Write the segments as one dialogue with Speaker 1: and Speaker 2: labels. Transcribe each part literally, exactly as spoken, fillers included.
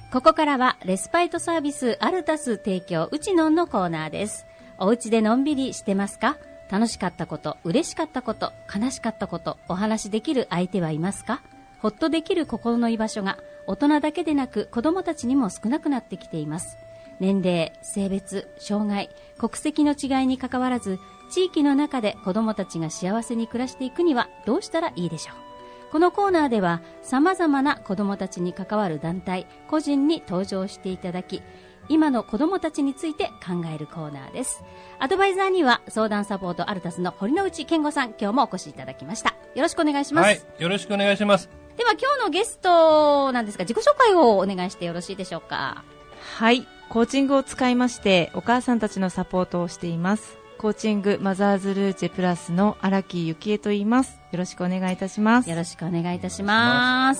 Speaker 1: ここからはレスパイトサービスアルタス提供うちのんのコーナーです。お家でのんびりしてますか？楽しかったこと、嬉しかったこと、悲しかったこと、お話しできる相手はいますか？ほっとできる心の居場所が大人だけでなく子どもたちにも少なくなってきています。年齢、性別、障害、国籍の違いにかかわらず、地域の中で子どもたちが幸せに暮らしていくにはどうしたらいいでしょう。このコーナーでは様々な子どもたちに関わる団体、個人に登場していただき、今の子どもたちについて考えるコーナーです。アドバイザーには相談サポートアルタスの堀之内健吾さん、今日もお越しいただきました。よろしくお願いします。
Speaker 2: はい、よろしくお願いします。
Speaker 1: では今日のゲストなんですが、自己紹介をお願いしてよろしいでしょうか。
Speaker 3: はい、コーチングを使いましてお母さんたちのサポートをしています。コーチングマザーズルーチェプラスの荒木幸恵と言います。よろしくお願いいたします。
Speaker 1: よろしくお願いいたします。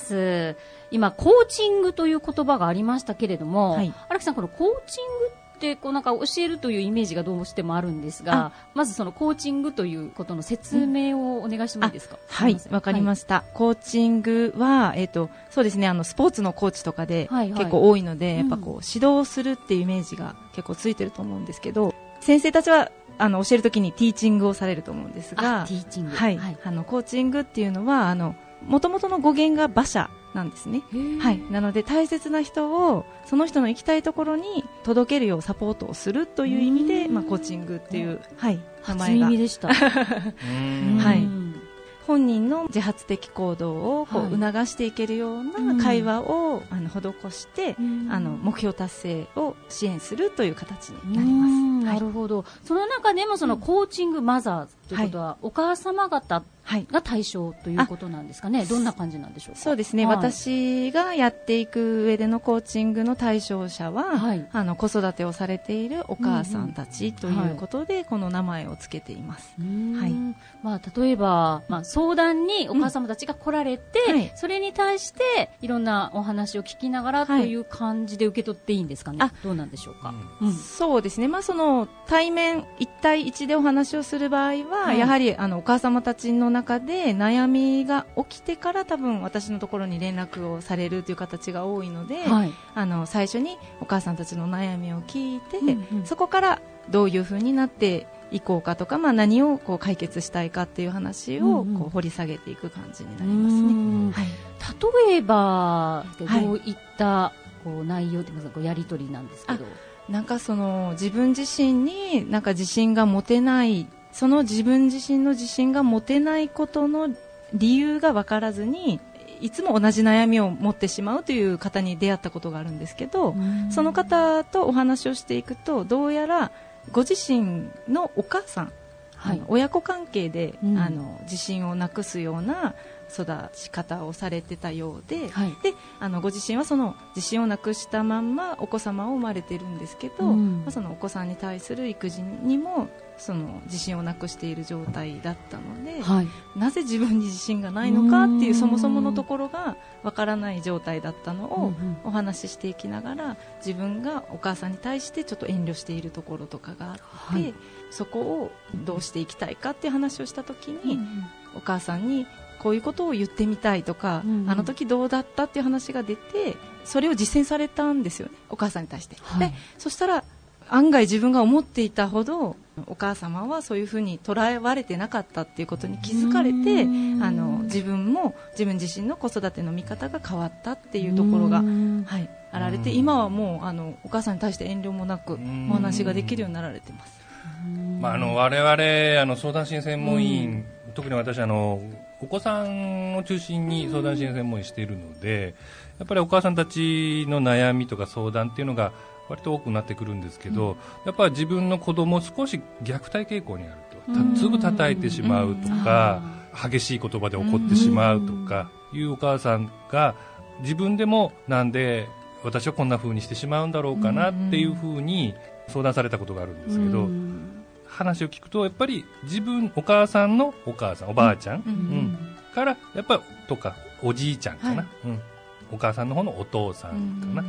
Speaker 1: 今コーチングという言葉がありましたけれども、はい、荒木さん、このコーチングってこうなんか教えるというイメージがどうしてもあるんですが、まずそのコーチングということの説明をお願いしてもいいですか？
Speaker 3: うん、はい、わかりました。はい、コーチングは、えっと、そうですね、あのスポーツのコーチとかで結構多いので、はいはい、やっぱこう、うん、指導するっていうイメージが結構ついてると思うんですけど、先生たちはあの教えるときにティーチングをされると思うんですが、
Speaker 1: ティーチング、
Speaker 3: はい、はい、あのコーチングっていうのはあの元々の語源が馬車なんですね。はい、なので大切な人をその人の行きたいところに届けるようサポートをするという意味で、まあ、コーチングっていう、はい、名前が
Speaker 1: 初耳でした。
Speaker 3: はい、本人の自発的行動をこう促していけるような会話をあの施してあの目標達成を支援するという形になります。
Speaker 1: なるほど。その中でもそのコーチングマザーズということは、はい、お母様方が対象ということなんですかね。どんな感じなんでしょうか。
Speaker 3: そうですね、はい、私がやっていく上でのコーチングの対象者は、はい、あの子育てをされているお母さんたちということで、うんうん、この名前をつけています。はい、
Speaker 1: まあ、例えば、まあ、相談にお母様たちが来られて、うんはい、それに対していろんなお話を聞きながらという感じで受け取っていいんですかね。はい、どうなんでしょうか。
Speaker 3: うんうん、そうですね、まあ、その対面いち対いちでお話をする場合は、はい、やはりあのお母様たちの中で悩みが起きてから多分私のところに連絡をされるという形が多いので、はい、あの最初にお母さんたちの悩みを聞いて、うんうん、そこからどういう風になっていこうかとか、まあ、何をこう解決したいかっていう話をこう掘り下げていく感じになりますね。
Speaker 1: はい、例えばどういったこう内容というかこうやり取りなんですけど、
Speaker 3: なんかその自分自身になんか自信が持てない、その自分自身の自信が持てないことの理由が分からずにいつも同じ悩みを持ってしまうという方に出会ったことがあるんですけど、その方とお話をしていくとどうやらご自身のお母さん、はい、親子関係で、うん、あの自信をなくすような育ち方をされてたようで、はい、であのご自身はその自信をなくしたまんまお子様を生まれているんですけど、うんまあ、そのお子さんに対する育児にもその自信をなくしている状態だったので、はい、なぜ自分に自信がないのかっていうそもそものところがわからない状態だったのをお話ししていきながら、自分がお母さんに対してちょっと遠慮しているところとかがあって、はい、そこをどうしていきたいかっていう話をしたときに、うん、お母さんにこういうことを言ってみたいとか、うんうん、あの時どうだったっていう話が出て、それを実践されたんですよね、お母さんに対して。はい、でそしたら案外自分が思っていたほどお母様はそういうふうに捉えられてなかったっていうことに気づかれて、あの自分も自分自身の子育ての見方が変わったっていうところが、はい、あられて、今はもうあのお母さんに対して遠慮もなくお話ができるようになられてます。
Speaker 2: まあ、あの我々あの相談支援専門員、特に私あのお子さんを中心に相談支援専門員しているので、やっぱりお母さんたちの悩みとか相談っていうのが割と多くなってくるんですけど、うん、やっぱり自分の子供少し虐待傾向にあると、すぐ叩いてしまうとか、激しい言葉で怒ってしまうとかいうお母さんが自分でもなんで私はこんな風にしてしまうんだろうかなっていう風に相談されたことがあるんですけど、話を聞くとやっぱり自分お母さんのお母さんおばあちゃん、うんうん、からやっぱりとかおじいちゃんかな、はいうんお母さんの方のお父さんかな、うん、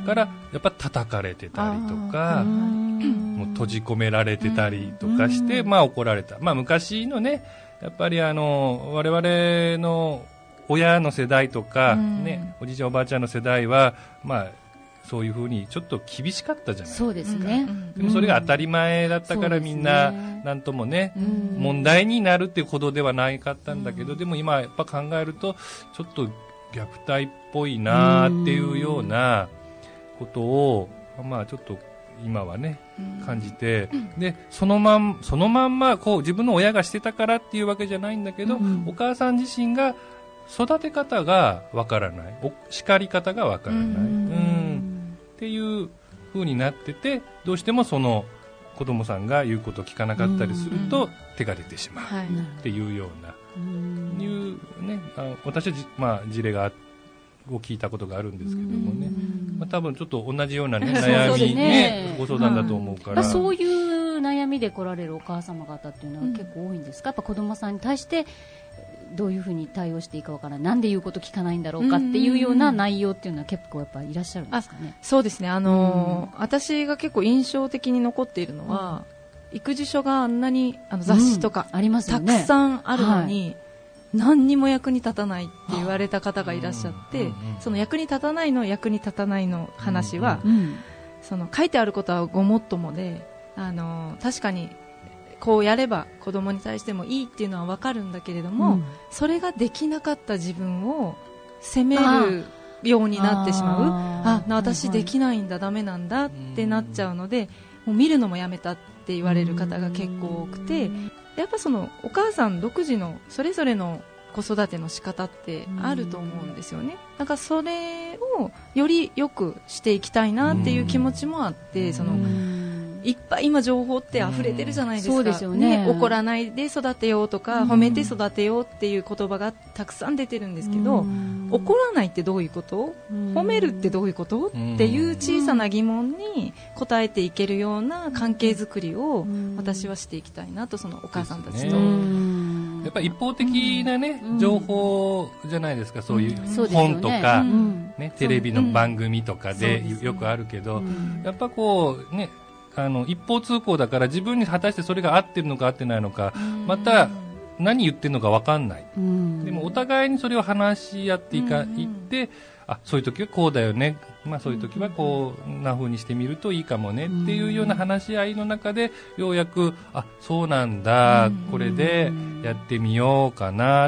Speaker 2: からやっぱ叩かれてたりとか、もう閉じ込められてたりとかして、まあ怒られた。まあ昔のね、やっぱりあの我々の親の世代とかね、おじいちゃんおばあちゃんの世代はまあそういうふうにちょっと厳しかったじゃない。
Speaker 1: そうですね、
Speaker 2: でもそれが当たり前だったから、
Speaker 1: うん、
Speaker 2: みんななんともね、うん、問題になるっていうほどではないかったんだけど、うん、でも今やっぱ考えるとちょっと虐待っぽいなっていうようなことを、まあちょっと今はね感じて、うん、でそのまんそのまんまこう自分の親がしてたからっていうわけじゃないんだけど、うん、お母さん自身が育て方がわからない、お叱り方がわからない、うんうん、っていう風になってて、どうしてもその子供さんが言うことを聞かなかったりすると手が出てしまうっていうような、うん、いうね、あ私はじ、まあ、事例がを聞いたことがあるんですけどもね、まあ、多分ちょっと同じような、ね、悩み、ね、ご相談だと思うから、
Speaker 1: はい、そういう悩みで来られるお母様方っていうのは結構多いんですか？やっぱ子供さんに対してどういうふうに対応していいかわからない、なんで言うこと聞かないんだろうかっていうような内容っていうのは結構やっぱいらっしゃるんですかね？
Speaker 3: そうですね、あのー、私が結構印象的に残っているのは、うん、育児書があんなにあの雑誌とか、うん、ありますよね、たくさんあるのに、はい、何にも役に立たないって言われた方がいらっしゃって、その役に立たないの役に立たないの話は、うんうん、その書いてあることはごもっともで、あのー、確かにこうやれば子供に対してもいいっていうのは分かるんだけれども、うん、それができなかった自分を責めるようになってしまう、ああ私できないんだ、はいはい、ダメなんだってなっちゃうので、もう見るのもやめたって言われる方が結構多くて、やっぱそのお母さん独自のそれぞれの子育ての仕方ってあると思うんですよね。だからそれをより良くしていきたいなっていう気持ちもあって、そのいっぱい今情報って溢れてるじゃないですか。そうですよね。怒らないで育てようとか、褒めて育てようっていう言葉がたくさん出てるんですけど、怒らないってどういうこと？褒めるってどういうこと？っていう小さな疑問に答えていけるような関係づくりを私はしていきたいなと、そのお母さんたちと。
Speaker 2: やっぱり一方的なね、うん、情報じゃないですか、そういう本とか、うんね、テレビの番組とかでよくあるけど、うん、やっぱこうね、あの一方通行だから自分に果たしてそれが合ってるのか合ってないのか、うん、また何言ってるのか分かんない、うん、でもお互いにそれを話し合っていか、うん、いってあそういう時はこうだよね、まあ、そういう時はこうな風にしてみるといいかもねっていうような話し合いの中でようやくあそうなんだ、これでやってみようかなって、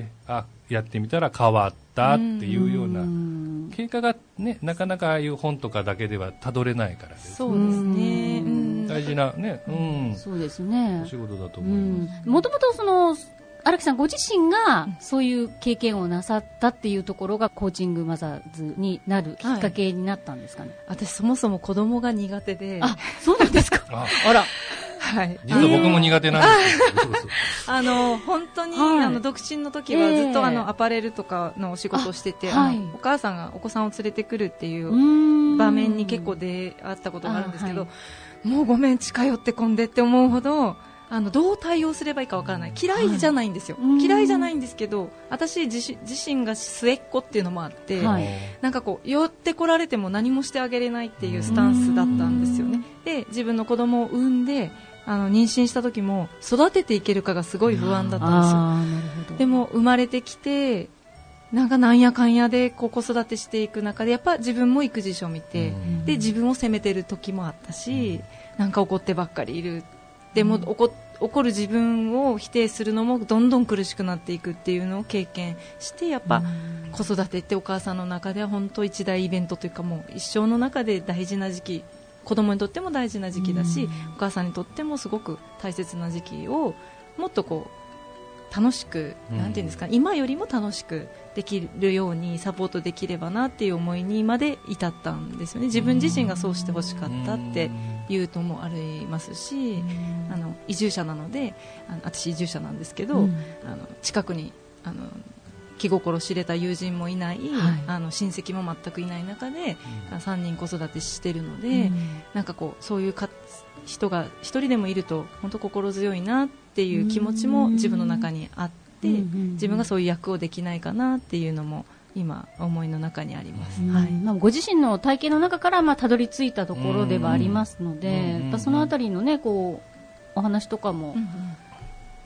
Speaker 2: あやってみたら変わったっていうような経過がね、なかなかああいう本とかだけではたどれないからです、ね、
Speaker 3: そうですね、うん、
Speaker 2: 大事なね、うん、
Speaker 1: そうですね、
Speaker 2: お仕事だと思います。
Speaker 1: もともとその荒木さんご自身がそういう経験をなさったっていうところがコーチングマザーズになるきっかけになったんですかね？
Speaker 3: はい、私そもそも子供が苦手で。
Speaker 1: あ、そうなんですか。
Speaker 2: あ, あら、はい、実は僕も苦手なんですけど、そうそう
Speaker 3: あの本当に、はい、あの独身の時はずっと、えー、あのアパレルとかのお仕事をしてて、はい、お母さんがお子さんを連れてくるっていう場面に結構出会ったことがあるんですけど、はい、もうごめん近寄ってこんでって思うほどあのどう対応すればいいかわからない。嫌いじゃないんですよ、はい、嫌いじゃないんですけど、私自, 自身が末っ子っていうのもあって、はい、なんかこう寄ってこられても何もしてあげれないっていうスタンスだったんですよね。で自分の子供を産んであの妊娠した時も育てていけるかがすごい不安だったんですよ。
Speaker 1: あ、なるほど。
Speaker 3: でも生まれてきてなんかなんやかんやでこう子育てしていく中でやっぱ自分も育児書を見て、で自分を責めてる時もあったし、なんか怒ってばっかりいる、でも怒怒る自分を否定するのもどんどん苦しくなっていくっていうのを経験して、やっぱ子育てってお母さんの中では本当一大イベントというか、もう一生の中で大事な時期、子供にとっても大事な時期だし、お母さんにとってもすごく大切な時期をもっとこう楽しく、なんていうんですか、今よりも楽しくできるようにサポートできればなっていう思いにまで至ったんですよね。自分自身がそうしてほしかったっていうのもありますし、あの移住者なので、あの私移住者なんですけど、うん、あの近くにあの気心知れた友人もいない、はい、あの親戚も全くいない中で、うん、さんにん子育てしてるので、うん、なんかこうそういうか人が一人でもいると本当心強いなっていう気持ちも自分の中にあって、うん、自分がそういう役をできないかなっていうのも今思いの中にあります、はい。
Speaker 1: まあ、ご自身の体験の中からまあたどり着いたところではありますので、やっぱそのあたりのねこうお話とかも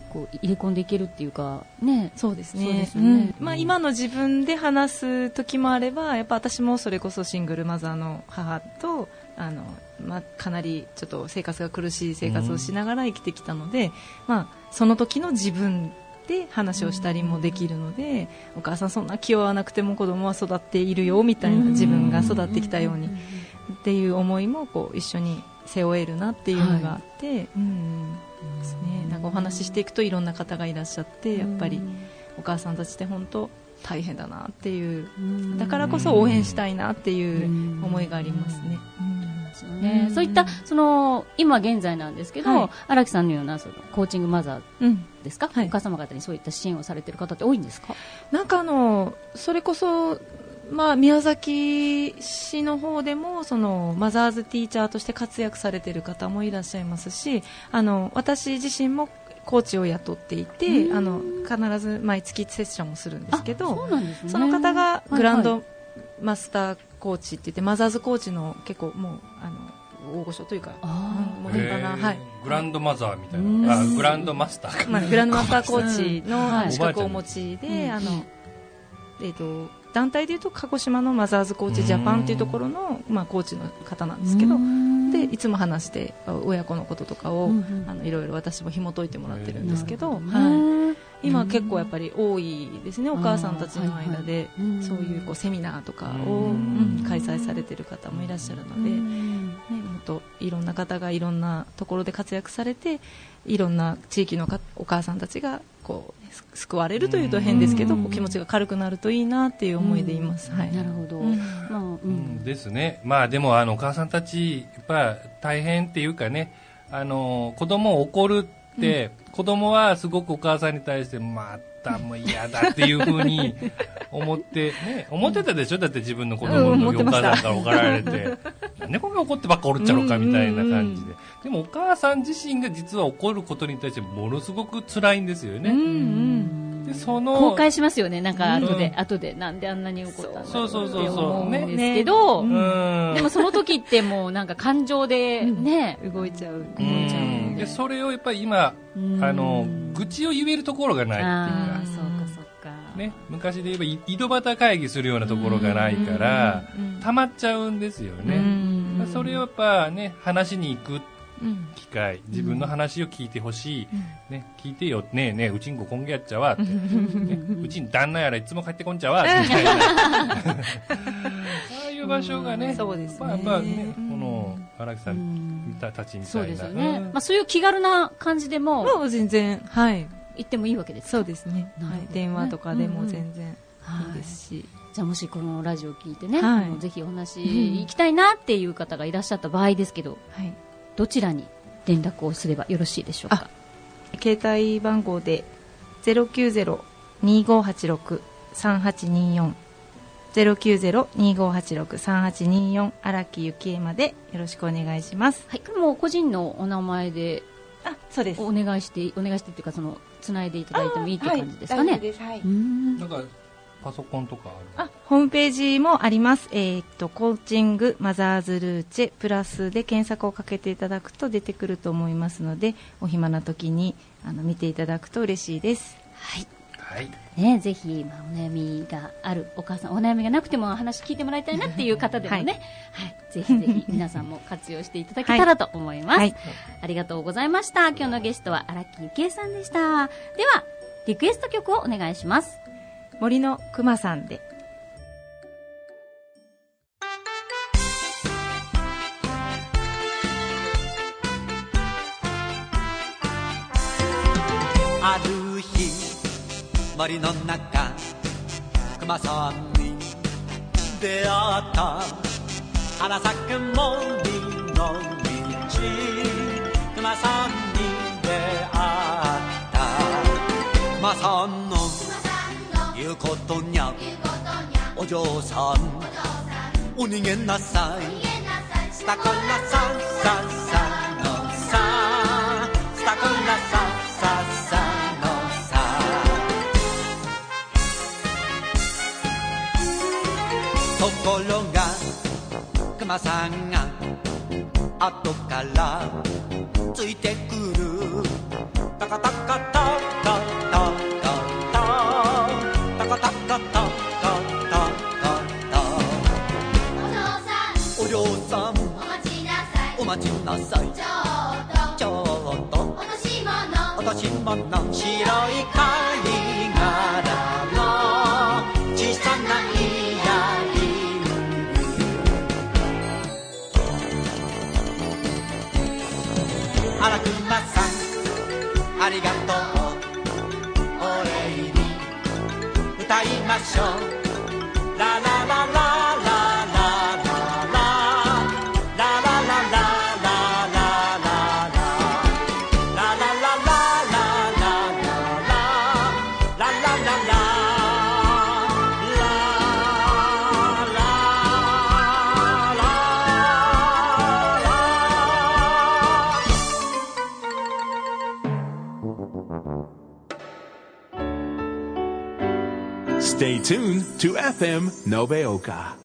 Speaker 1: こう入れ込んでいけるっていうかね。
Speaker 3: そうですね。
Speaker 1: そうですよね。
Speaker 3: うん、まあ、今の自分で話す時もあれば、やっぱ私もそれこそシングルマザーの母とあの、まあ、かなりちょっと生活が苦しい生活をしながら生きてきたので、うん、まあ、その時の自分で話をしたりもできるので、うん、お母さんそんな気負わなくても子供は育っているよみたいな、自分が育ってきたようにっていう思いもこう一緒に背負えるなっていうのがあって、はい、うんですね、なんかお話ししていくといろんな方がいらっしゃって、やっぱりお母さんたちって本当大変だなっていう、だからこそ応援したいなっていう思いがありますね。
Speaker 1: ね、うん、そういったその今現在なんですけど、はい、荒木さんのようなそのコーチングマザーですか、うんはい、お母様方にそういった支援をされている方って多いんですか？
Speaker 3: なんかあのそれこそ、まあ、宮崎市の方でもそのマザーズティーチャーとして活躍されている方もいらっしゃいますし、あの私自身もコーチを雇っていて、あの必ず毎月セッションをするんですけど、
Speaker 1: そうなんですね、
Speaker 3: その方がグランドマスターコーチって言って、マザーズコーチの結構もうあの大御所というか、もう立派な、はい、
Speaker 2: グランドマザーみたいな、あグランドマスターか、
Speaker 3: まあ、グランドマスターコーチの資格をお持ちで、うん、あのえーと団体でいうと鹿児島のマザーズコーチジャパンというところの、まあ、コーチの方なんですけど、でいつも話して親子のこととかを、うん、あのいろいろ私も紐解いてもらってるんですけど、はい、今結構やっぱり多いですね、お母さんたちの間で、はいはい、そういうこうセミナーとかを、うん、開催されている方もいらっしゃるので、ね、もっといろんな方がいろんなところで活躍されて、いろんな地域のかお母さんたちがこう救われるというと変ですけど、こう気持ちが軽くなるといいなっていう思いでいます。はい、
Speaker 1: なるほど、
Speaker 2: うんまあうん、ですね。まあでもあのお母さんたちやっぱ大変っていうかね、あの子供を怒るって、うん、子供はすごくお母さんに対してまたもう嫌だっていう風に思ってね、思ってたでしょ。だって自分の子供の時お母さんから怒られて、なんでこんな怒ってばっかおるっちゃろうかみたいな感じで、でもお母さん自身が実は怒ることに対してものすごく辛いんですよね。うんうん
Speaker 1: でその後悔しますよね。なんか後で、うん、後でなんであんなに怒ったんだろうって思うんですけど、ねね、でもその時ってもうなんか感情でね、
Speaker 3: うん、動いちゃう、動い
Speaker 2: ちゃうで、それをやっぱり今あの愚痴を言えるところがないっていうか、
Speaker 1: そうかそうか、
Speaker 2: ね、昔で言えば井戸端会議するようなところがないから溜まっちゃうんですよね。それをやっぱね、話しに行く機会、自分の話を聞いてほしい、うんね、聞いてよ、ねえねえうちんこ今月やっちゃわって、ね、うちに旦那やらいつも帰ってこんちゃわみたいなああいう場所がね、
Speaker 3: そうですね、
Speaker 2: やっぱね、この荒木さんたちみたいな、
Speaker 1: そうですよね、まあ、そういう気軽な感じでも、
Speaker 3: もう全然、はい、
Speaker 1: 行ってもいいわけですか。
Speaker 3: そうですね、はい、電話とかでも全然いいですし、うんうん、
Speaker 1: じゃあもしこのラジオ聞いてね、はい、ぜひお話行きたいなっていう方がいらっしゃった場合ですけど、はい、どちらに連絡をすればよろしいでしょうか。
Speaker 3: 携帯番号で ゼロきゅうゼロ にーごーはちろく さんはちにーよん ゼロきゅうゼロ にーごーはちろく さんはちにーよん 荒木ゆきえまでよろしくお願いします。
Speaker 1: はい、もう個人のお名前で、
Speaker 3: あ、そうです、
Speaker 1: お願いしてお願いしてっていうか、そのつないでいただいてもいいって感じですかね。はい、大丈夫です。はい、うーん、
Speaker 2: なんかパソコンとかある？
Speaker 3: あ、ホームページもあります。えー、っとコーチングマザーズルーチェプラスで検索をかけていただくと出てくると思いますので、お暇な時にあの見ていただくと嬉しいです。
Speaker 1: はい、
Speaker 2: はい
Speaker 1: ね、ぜひ、まあ、お悩みがあるお母さん、お悩みがなくても話聞いてもらいたいなっていう方でもね、はいはい、ぜひぜひ皆さんも活用していただけたらと思います、はいはい、ありがとうございました。今日のゲストは荒木ゆきえさんでした。ではリクエスト曲をお願いします。
Speaker 3: 森のくまさんで。
Speaker 4: ある日森の中くまさんに出会った。花咲く森の道くまさんに出会った。くまさんの言うことにゃお嬢さんお逃げなさい。スタコラサササのサスタコラサササのサ。ところがクマさんが後からついてくる。タカタカタい貝殻の小さなイヤリング。あらくまさんありがとう、お礼に歌いましょう。ラララララ
Speaker 5: Stay tuned to エフエム Nobeoka.